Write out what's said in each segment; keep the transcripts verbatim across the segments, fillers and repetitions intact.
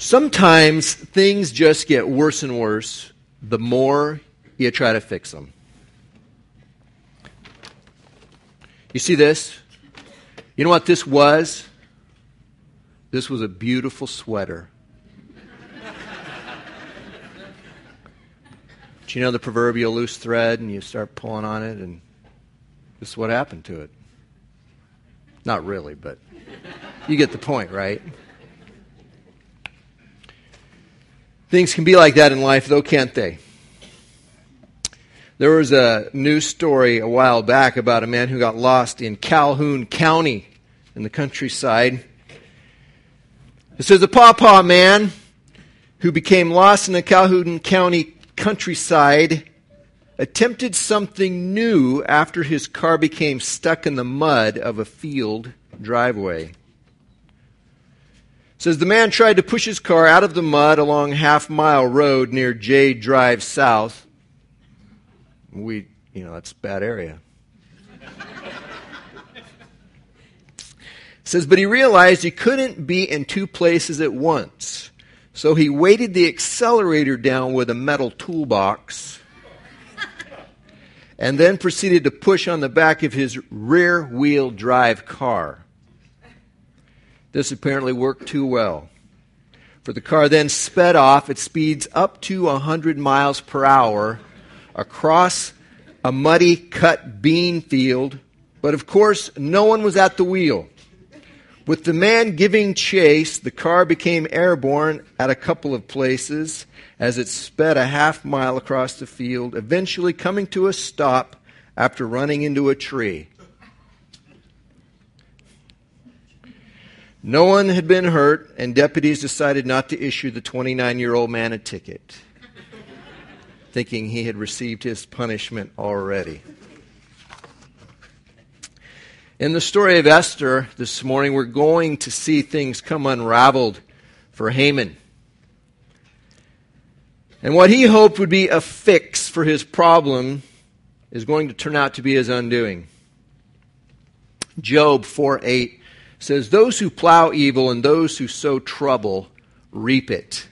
Sometimes things just get worse and worse the more you try to fix them. You see this? You know what this was? This was a beautiful sweater. But you know the proverbial loose thread, and you start pulling on it, and this is what happened to it. Not really, but you get the point, right? Things can be like that in life, though, can't they? There was a news story a while back about a man who got lost in Calhoun County in the countryside. It says a pawpaw man who became lost in the Calhoun County countryside attempted something new after his car became stuck in the mud of a field driveway. It says the man tried to push his car out of the mud along Half Mile Road near J Drive South. We, you know, that's a bad area. It says, but he realized he couldn't be in two places at once. So he weighted the accelerator down with a metal toolbox and then proceeded to push on the back of his rear-wheel drive car. This apparently worked too well, for the car then sped off at speeds up to one hundred miles per hour across a muddy cut bean field, but of course no one was at the wheel. With the man giving chase, the car became airborne at a couple of places as it sped a half mile across the field, eventually coming to a stop after running into a tree. No one had been hurt, and deputies decided not to issue the twenty-nine-year-old man a ticket, thinking he had received his punishment already. In the story of Esther this morning, we're going to see things come unraveled for Haman. And what he hoped would be a fix for his problem is going to turn out to be his undoing. Job four eight says, those who plow evil and those who sow trouble reap it.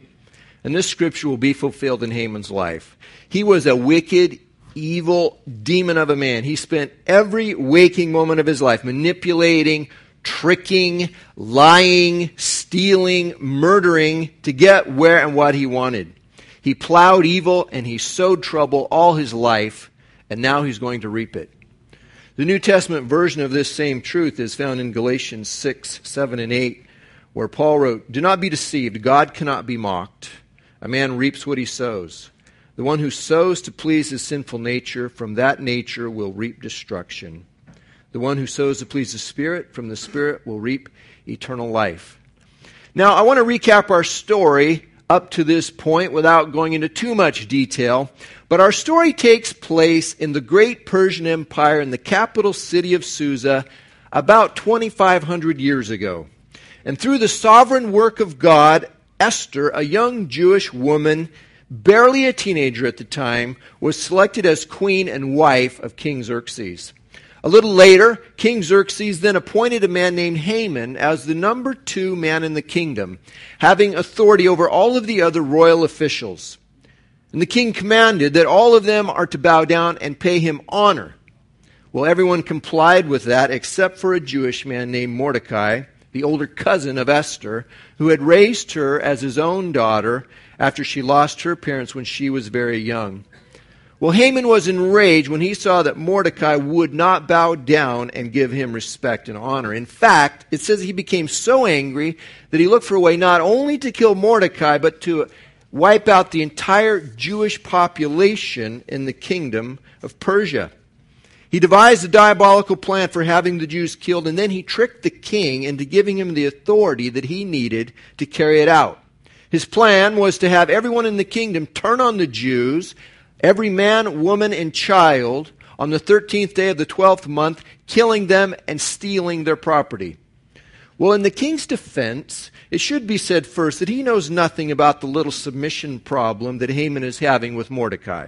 And this scripture will be fulfilled in Haman's life. He was a wicked, evil demon of a man. He spent every waking moment of his life manipulating, tricking, lying, stealing, murdering to get where and what he wanted. He plowed evil and he sowed trouble all his life, and now he's going to reap it. The New Testament version of this same truth is found in Galatians six, seven, and eight, where Paul wrote, do not be deceived. God cannot be mocked. A man reaps what he sows. The one who sows to please his sinful nature, from that nature will reap destruction. The one who sows to please the Spirit, from the Spirit will reap eternal life. Now, I want to recap our story up to this point without going into too much detail. But our story takes place in the great Persian Empire in the capital city of Susa about twenty-five hundred years ago. And through the sovereign work of God, Esther, a young Jewish woman, barely a teenager at the time, was selected as queen and wife of King Xerxes. A little later, King Xerxes then appointed a man named Haman as the number two man in the kingdom, having authority over all of the other royal officials. And the king commanded that all of them are to bow down and pay him honor. Well, everyone complied with that except for a Jewish man named Mordecai, the older cousin of Esther, who had raised her as his own daughter after she lost her parents when she was very young. Well, Haman was enraged when he saw that Mordecai would not bow down and give him respect and honor. In fact, it says he became so angry that he looked for a way not only to kill Mordecai, but to wipe out the entire Jewish population in the kingdom of Persia. He devised a diabolical plan for having the Jews killed, and then he tricked the king into giving him the authority that he needed to carry it out. His plan was to have everyone in the kingdom turn on the Jews, every man, woman, and child, on the thirteenth day of the twelfth month, killing them and stealing their property. Well, in the king's defense, it should be said first that he knows nothing about the little submission problem that Haman is having with Mordecai.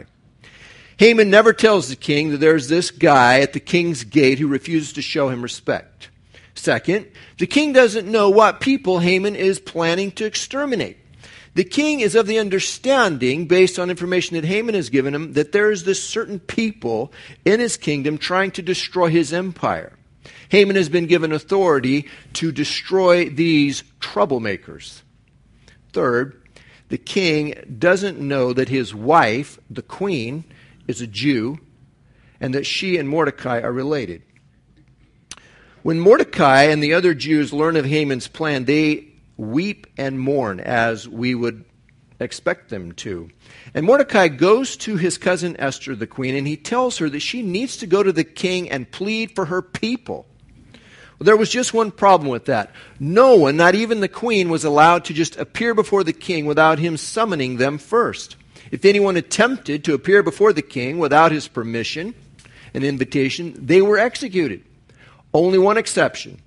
Haman never tells the king that there's this guy at the king's gate who refuses to show him respect. Second, the king doesn't know what people Haman is planning to exterminate. The king is of the understanding, based on information that Haman has given him, that there is this certain people in his kingdom trying to destroy his empire. Haman has been given authority to destroy these troublemakers. Third, the king doesn't know that his wife, the queen, is a Jew, and that she and Mordecai are related. When Mordecai and the other Jews learn of Haman's plan, they weep and mourn, as we would expect them to. And Mordecai goes to his cousin Esther, the queen, and he tells her that she needs to go to the king and plead for her people. Well, there was just one problem with that. No one, not even the queen, was allowed to just appear before the king without him summoning them first. If anyone attempted to appear before the king without his permission and invitation, they were executed. Only one exception.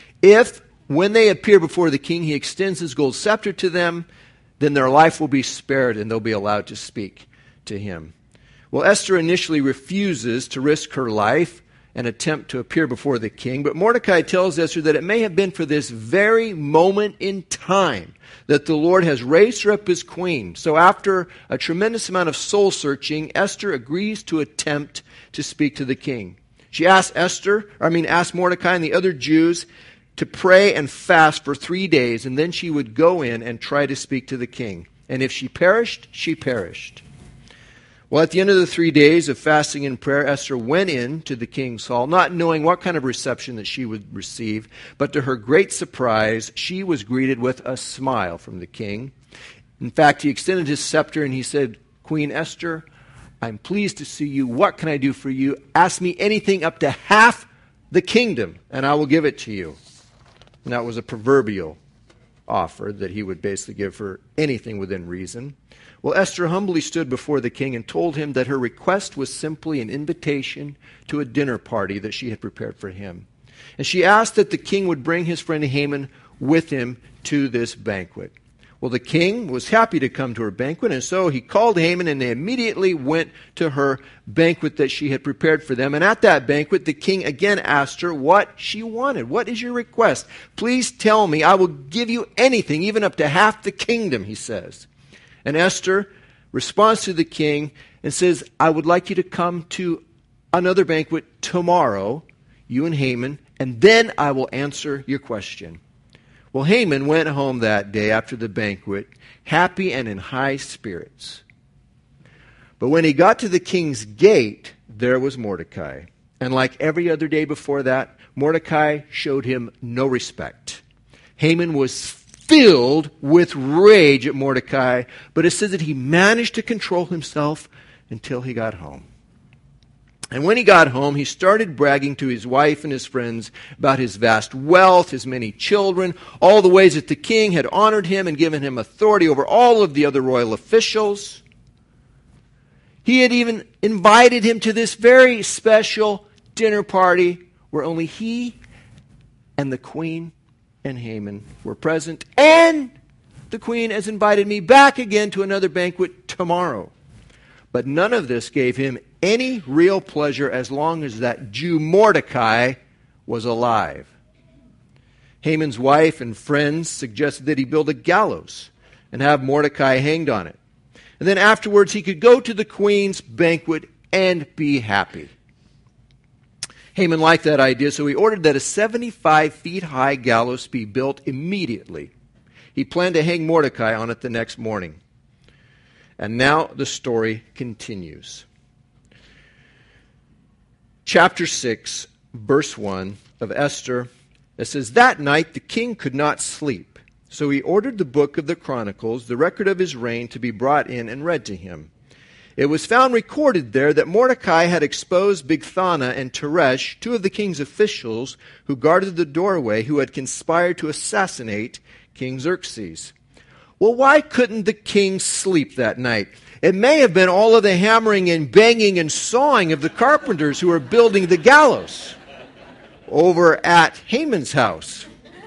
If when they appear before the king, he extends his gold scepter to them, then their life will be spared and they'll be allowed to speak to him. Well, Esther initially refuses to risk her life and attempt to appear before the king, but Mordecai tells Esther that it may have been for this very moment in time that the Lord has raised her up as queen. So after a tremendous amount of soul searching, Esther agrees to attempt to speak to the king. She asks Esther, or I mean asked Mordecai and the other Jews to pray and fast for three days, and then she would go in and try to speak to the king. And if she perished, she perished. Well, at the end of the three days of fasting and prayer, Esther went in to the king's hall, not knowing what kind of reception that she would receive, but to her great surprise, she was greeted with a smile from the king. In fact, he extended his scepter and he said, "Queen Esther, I'm pleased to see you. What can I do for you? Ask me anything up to half the kingdom, and I will give it to you." And that was a proverbial offer that he would basically give her anything within reason. Well, Esther humbly stood before the king and told him that her request was simply an invitation to a dinner party that she had prepared for him. And she asked that the king would bring his friend Haman with him to this banquet. Well, the king was happy to come to her banquet, and so he called Haman, and they immediately went to her banquet that she had prepared for them. And at that banquet, the king again asked her what she wanted. "What is your request? Please tell me. I will give you anything, even up to half the kingdom," he says. And Esther responds to the king and says, "I would like you to come to another banquet tomorrow, you and Haman, and then I will answer your question." Well, Haman went home that day after the banquet, happy and in high spirits. But when he got to the king's gate, there was Mordecai. And like every other day before that, Mordecai showed him no respect. Haman was filled with rage at Mordecai, but it says that he managed to control himself until he got home. And when he got home, he started bragging to his wife and his friends about his vast wealth, his many children, all the ways that the king had honored him and given him authority over all of the other royal officials. He had even invited him to this very special dinner party where only he and the queen and Haman were present. And the queen has invited me back again to another banquet tomorrow. But none of this gave him any real pleasure as long as that Jew Mordecai was alive. Haman's wife and friends suggested that he build a gallows and have Mordecai hanged on it. And then afterwards he could go to the queen's banquet and be happy. Haman liked that idea, so he ordered that a seventy-five feet high gallows be built immediately. He planned to hang Mordecai on it the next morning. And now the story continues. Chapter six, verse one of Esther, it says, "That night the king could not sleep, so he ordered the book of the Chronicles, the record of his reign, to be brought in and read to him. It was found recorded there that Mordecai had exposed Bigthana and Teresh, two of the king's officials who guarded the doorway, who had conspired to assassinate King Xerxes." Well, why couldn't the king sleep that night? It may have been all of the hammering and banging and sawing of the carpenters who were building the gallows over at Haman's house.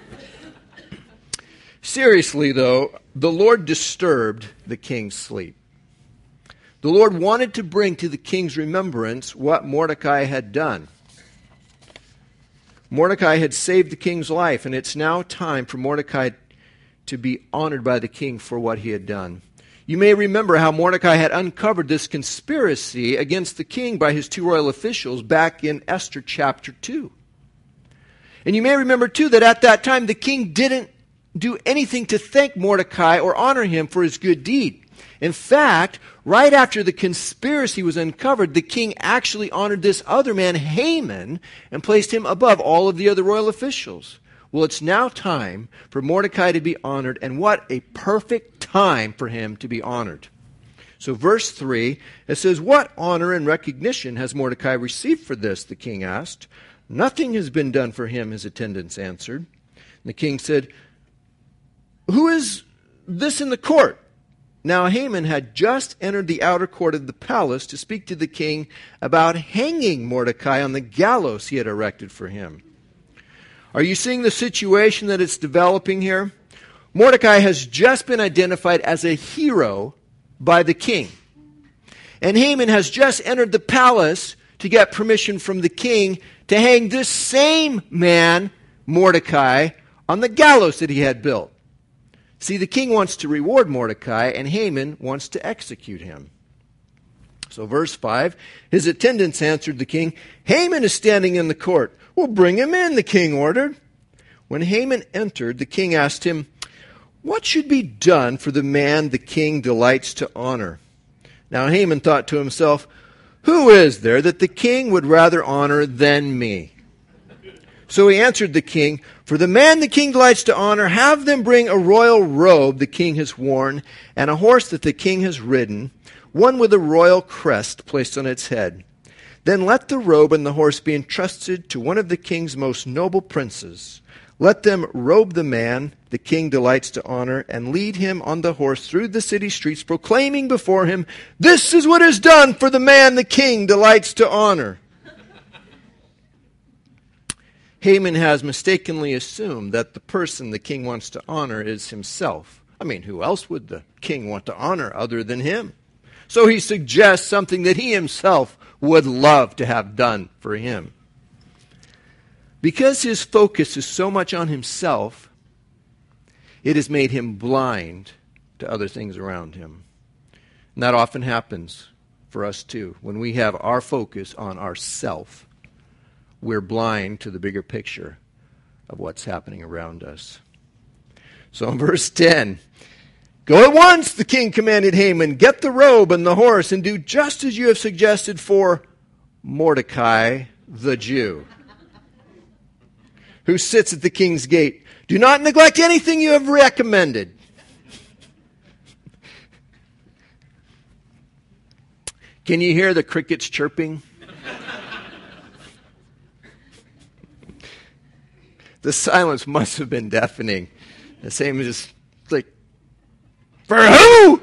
Seriously, though, the Lord disturbed the king's sleep. The Lord wanted to bring to the king's remembrance what Mordecai had done. Mordecai had saved the king's life, and it's now time for Mordecai to be honored by the king for what he had done. You may remember how Mordecai had uncovered this conspiracy against the king by his two royal officials back in Esther chapter two. And you may remember, too, that at that time the king didn't do anything to thank Mordecai or honor him for his good deed. In fact, right after the conspiracy was uncovered, the king actually honored this other man, Haman, and placed him above all of the other royal officials. Well, it's now time for Mordecai to be honored, and what a perfect time for him to be honored. So verse three, it says, "What honor and recognition has Mordecai received for this?" the king asked. "Nothing has been done for him," his attendants answered. And the king said, "Who is this in the court?" Now Haman had just entered the outer court of the palace to speak to the king about hanging Mordecai on the gallows he had erected for him. Are you seeing the situation that it's developing here? Mordecai has just been identified as a hero by the king. And Haman has just entered the palace to get permission from the king to hang this same man, Mordecai, on the gallows that he had built. See, the king wants to reward Mordecai, and Haman wants to execute him. So verse five, his attendants answered the king, "Haman is standing in the court." "Well, bring him in," the king ordered. When Haman entered, the king asked him, "What should be done for the man the king delights to honor?" Now Haman thought to himself, "Who is there that the king would rather honor than me?" So he answered the king, "For the man the king delights to honor, have them bring a royal robe the king has worn, and a horse that the king has ridden, one with a royal crest placed on its head. Then let the robe and the horse be entrusted to one of the king's most noble princes. Let them robe the man the king delights to honor, and lead him on the horse through the city streets, proclaiming before him, 'This is what is done for the man the king delights to honor.'" Haman has mistakenly assumed that the person the king wants to honor is himself. I mean, who else would the king want to honor other than him? So he suggests something that he himself would love to have done for him. Because his focus is so much on himself, it has made him blind to other things around him. And that often happens for us too. When we have our focus on ourself, we're blind to the bigger picture of what's happening around us. So in verse ten, "Go at once," the king commanded Haman, "get the robe and the horse, and do just as you have suggested for Mordecai the Jew, who sits at the king's gate. Do not neglect anything you have recommended." Can you hear the crickets chirping? The silence must have been deafening. The same as, like, for who?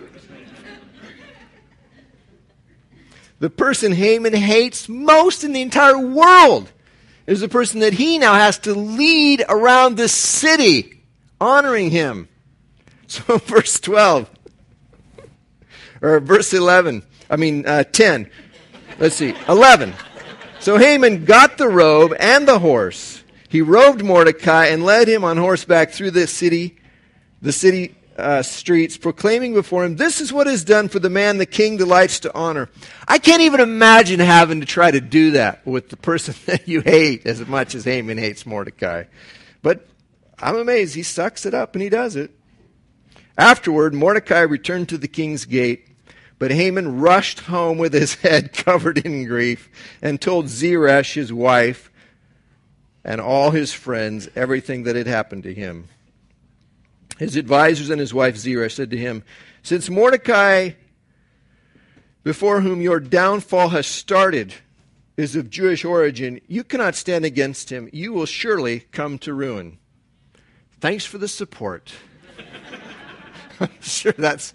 The person Haman hates most in the entire world is the person that he now has to lead around the city, honoring him. So verse twelve, or verse eleven, I mean uh, ten, let's see, eleven. "So Haman got the robe and the horse. He robed Mordecai and led him on horseback through the city, the city uh, streets, proclaiming before him, 'This is what is done for the man the king delights to honor.'" I can't even imagine having to try to do that with the person that you hate as much as Haman hates Mordecai. But I'm amazed. He sucks it up and he does it. Afterward, Mordecai returned to the king's gate, but Haman rushed home with his head covered in grief and told Zeresh, his wife, and all his friends everything that had happened to him. His advisors and his wife Zeresh said to him, "Since Mordecai, before whom your downfall has started, is of Jewish origin, you cannot stand against him. You will surely come to ruin. Thanks for the support." I'm sure that's...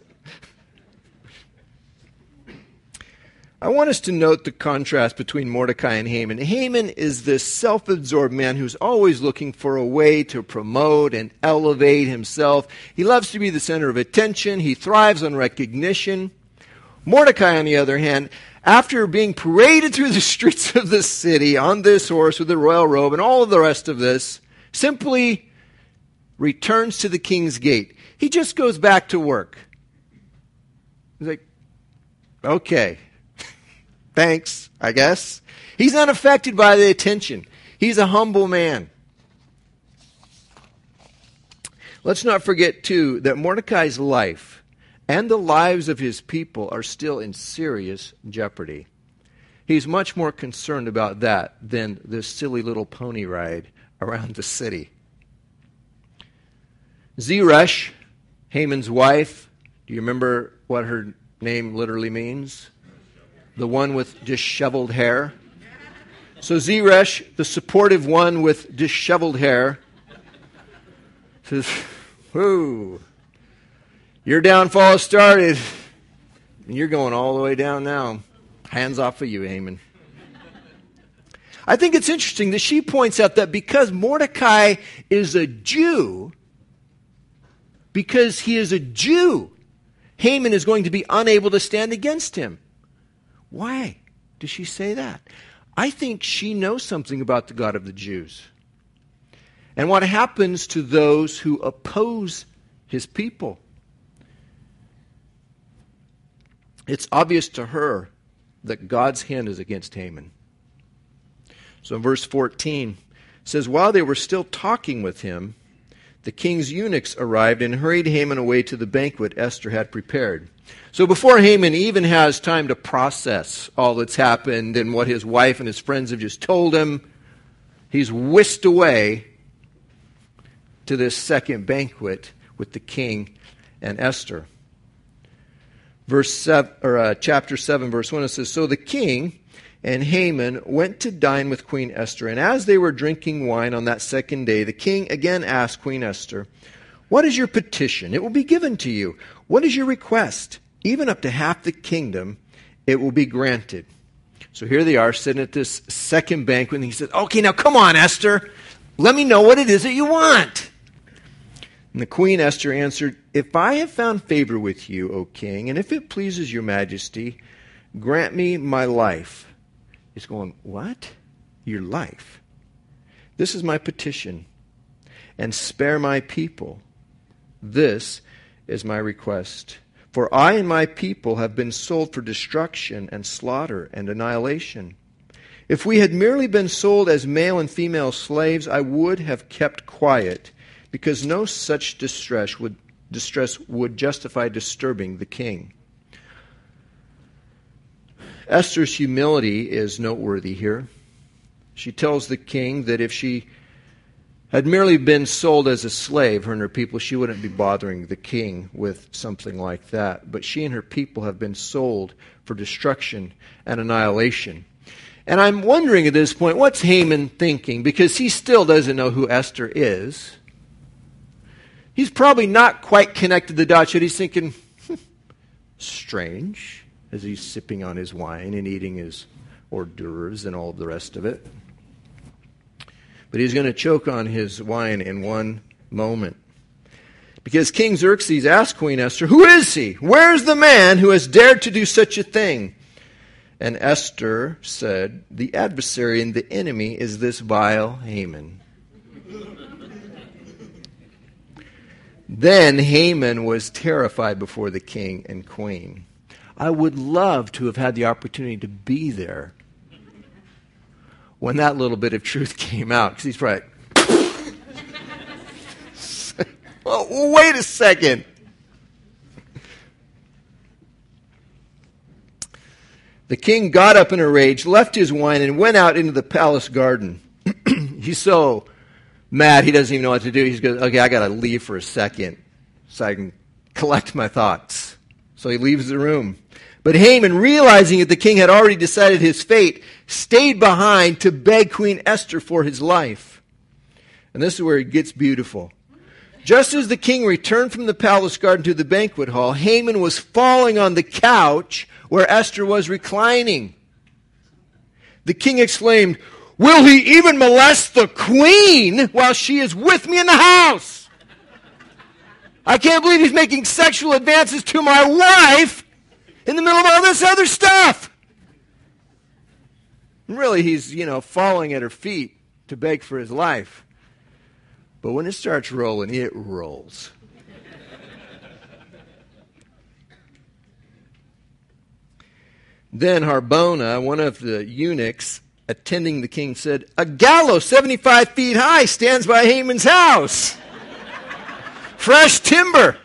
I want us to note the contrast between Mordecai and Haman. Haman is this self-absorbed man who's always looking for a way to promote and elevate himself. He loves to be the center of attention. He thrives on recognition. Mordecai, on the other hand, after being paraded through the streets of the city on this horse with the royal robe and all of the rest of this, simply returns to the king's gate. He just goes back to work. He's like, okay, thanks, I guess. He's not affected by the attention. He's a humble man. Let's not forget, too, that Mordecai's life and the lives of his people are still in serious jeopardy. He's much more concerned about that than this silly little pony ride around the city. Zeresh, Haman's wife, do you remember what her name literally means? The one with disheveled hair. So Zeresh, the supportive one with disheveled hair, says, whoo, your downfall has started, and you're going all the way down now. Hands off of you, Haman. I think it's interesting that she points out that because Mordecai is a Jew, because he is a Jew, Haman is going to be unable to stand against him. Why does she say that? I think she knows something about the God of the Jews and what happens to those who oppose his people. It's obvious to her that God's hand is against Haman. So in verse fourteen, it says, while they were still talking with him, the king's eunuchs arrived and hurried Haman away to the banquet Esther had prepared. So before Haman even has time to process all that's happened and what his wife and his friends have just told him, he's whisked away to this second banquet with the king and Esther. Verse seven, or uh, chapter seven, verse one, it says, so the king and Haman went to dine with Queen Esther, and as they were drinking wine on that second day, the king again asked Queen Esther, what is your petition? It will be given to you. What is your request? Even up to half the kingdom, it will be granted. So here they are sitting at this second banquet, and he says, okay, now come on, Esther. Let me know what it is that you want. And the Queen Esther answered, if I have found favor with you, O king, and if it pleases your majesty, grant me my life. He's going, what? Your life? This is my petition. And spare my people. This is my request. For I and my people have been sold for destruction and slaughter and annihilation. If we had merely been sold as male and female slaves, I would have kept quiet, because no such distress would, distress would justify disturbing the king. Esther's humility is noteworthy here. She tells the king that if she had merely been sold as a slave, her and her people, she wouldn't be bothering the king with something like that. But she and her people have been sold for destruction and annihilation. And I'm wondering at this point, what's Haman thinking? Because he still doesn't know who Esther is. He's probably not quite connected the dots yet. He's thinking, hm, strange, as he's sipping on his wine and eating his hors d'oeuvres and all of the rest of it. But he's going to choke on his wine in one moment. Because King Xerxes asked Queen Esther, who is he? Where is the man who has dared to do such a thing? And Esther said, the adversary and the enemy is this vile Haman. Then Haman was terrified before the king and queen. I would love to have had the opportunity to be there when that little bit of truth came out. Because he's probably like, well, wait a second. The king got up in a rage, left his wine, and went out into the palace garden. He's so mad he doesn't even know what to do. He's going, okay, I got to leave for a second so I can collect my thoughts. So he leaves the room. But Haman, realizing that the king had already decided his fate, stayed behind to beg Queen Esther for his life. And this is where it gets beautiful. Just as the king returned from the palace garden to the banquet hall, Haman was falling on the couch where Esther was reclining. The king exclaimed, will he even molest the queen while she is with me in the house? I can't believe he's making sexual advances to my wife in the middle of all this other stuff. And really, he's, you know, falling at her feet to beg for his life. But when it starts rolling, it rolls. Then Harbona, one of the eunuchs attending the king, said, "A gallows seventy-five feet high stands by Haman's house. Fresh timber.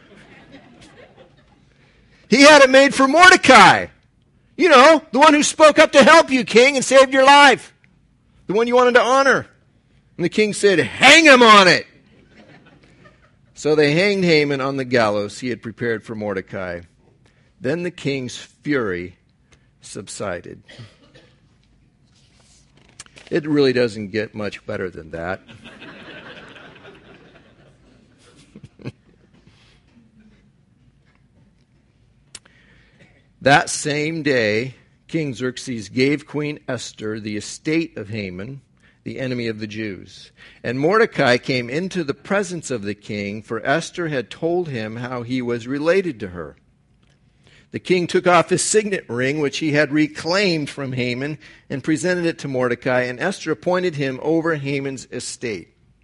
He had it made for Mordecai. You know, the one who spoke up to help you, king, and saved your life. The one you wanted to honor." And the king said, "Hang him on it." So they hanged Haman on the gallows he had prepared for Mordecai. Then the king's fury subsided. It really doesn't get much better than that. That same day, King Xerxes gave Queen Esther the estate of Haman, the enemy of the Jews. And Mordecai came into the presence of the king, for Esther had told him how he was related to her. The king took off his signet ring, which he had reclaimed from Haman, and presented it to Mordecai, and Esther appointed him over Haman's estate.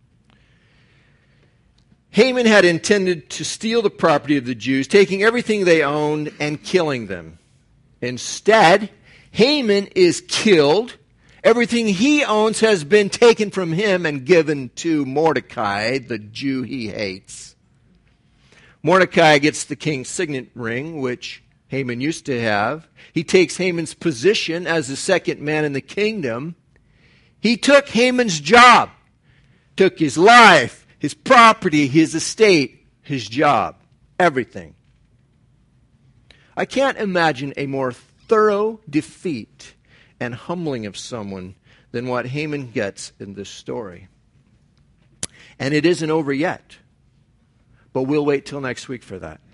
Haman had intended to steal the property of the Jews, taking everything they owned and killing them. Instead, Haman is killed. Everything he owns has been taken from him and given to Mordecai, the Jew he hates. Mordecai gets the king's signet ring, which Haman used to have. He takes Haman's position as the second man in the kingdom. He took Haman's job, took his life, his property, his estate, his job, everything. I can't imagine a more thorough defeat and humbling of someone than what Haman gets in this story. And it isn't over yet, but we'll wait till next week for that.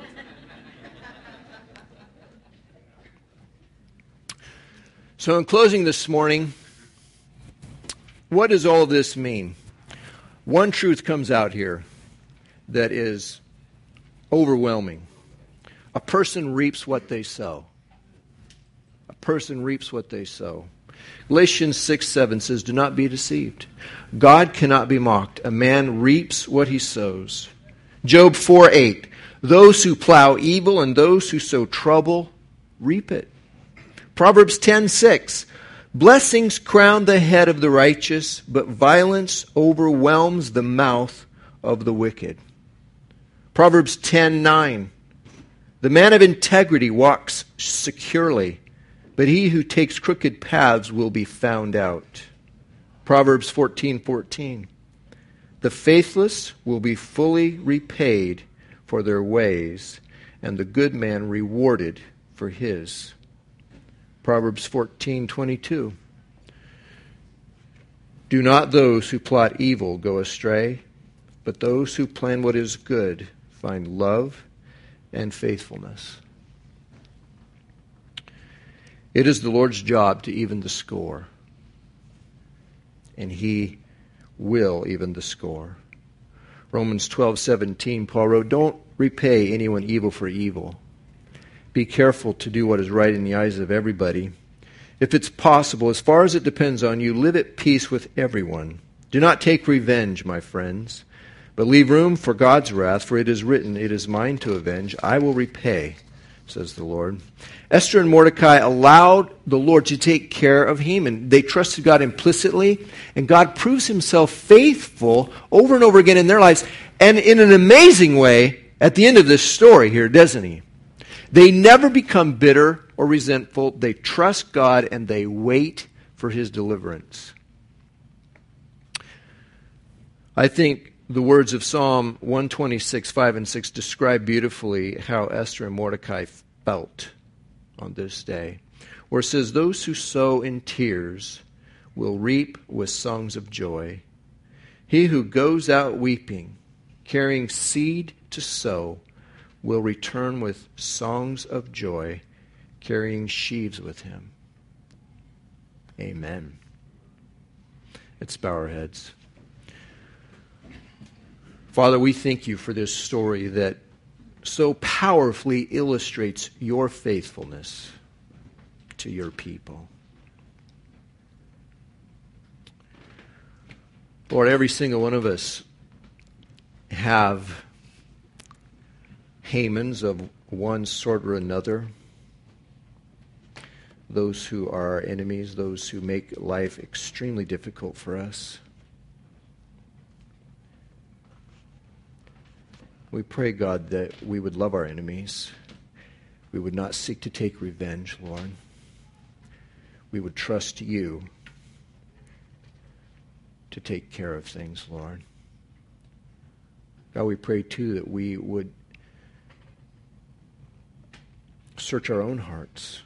So in closing this morning, what does all this mean? One truth comes out here that is overwhelming. A person reaps what they sow. A person reaps what they sow. Galatians six seven says, "Do not be deceived. God cannot be mocked. A man reaps what he sows." Job four eight, "Those who plow evil and those who sow trouble reap it." Proverbs ten six, "Blessings crown the head of the righteous, but violence overwhelms the mouth of the wicked." Proverbs ten nine, "The man of integrity walks securely, but he who takes crooked paths will be found out." Proverbs fourteen fourteen, "The faithless will be fully repaid for their ways, and the good man rewarded for his." Proverbs fourteen twenty-two, "Do not those who plot evil go astray, but those who plan what is good find love and faithfulness." It is the Lord's job to even the score, and He will even the score. Romans twelve seventeen, Paul wrote, "Don't repay anyone evil for evil. Be careful to do what is right in the eyes of everybody. If it's possible, as far as it depends on you, live at peace with everyone. Do not take revenge, my friends, but leave room for God's wrath, for it is written, 'It is mine to avenge. I will repay,' says the Lord." Esther and Mordecai allowed the Lord to take care of Haman. They trusted God implicitly, and God proves himself faithful over and over again in their lives, and in an amazing way at the end of this story here, doesn't he? They never become bitter or resentful. They trust God and they wait for his deliverance. I think the words of Psalm one twenty-six, five and six describe beautifully how Esther and Mordecai felt on this day, where it says, "Those who sow in tears will reap with songs of joy. He who goes out weeping, carrying seed to sow, will return with songs of joy, carrying sheaves with him." Amen. Let's bow our heads. Father, we thank you for this story that so powerfully illustrates your faithfulness to your people. Lord, every single one of us have Hamans of one sort or another. Those who are our enemies, those who make life extremely difficult for us. We pray, God, that we would love our enemies. We would not seek to take revenge, Lord. We would trust you to take care of things, Lord. God, we pray, too, that we would search our own hearts.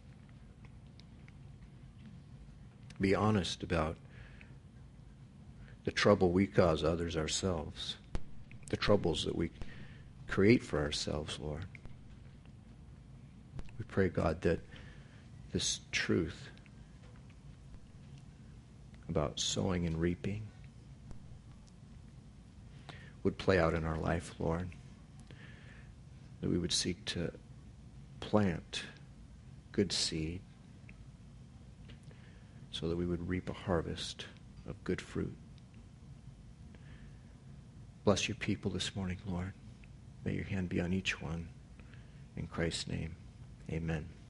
Be honest about the trouble we cause others ourselves. The troubles that we create for ourselves, Lord. We pray, God, that this truth about sowing and reaping would play out in our life, Lord. That we would seek to plant good seed so that we would reap a harvest of good fruit. Bless your people this morning, Lord. May your hand be on each one. In Christ's name, amen.